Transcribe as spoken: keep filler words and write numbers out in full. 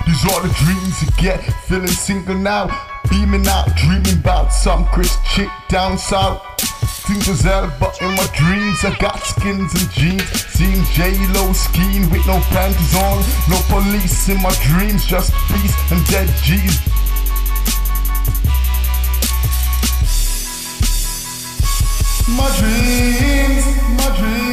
These are the dreams you get, feeling single now. Beaming out, dreaming about some Chris chick down south. Think as hell, but in my dreams I got skins and jeans. Seeing J-Lo skiing with no panties on. No police in my dreams, just peace and dead G's. My dreams, my dreams.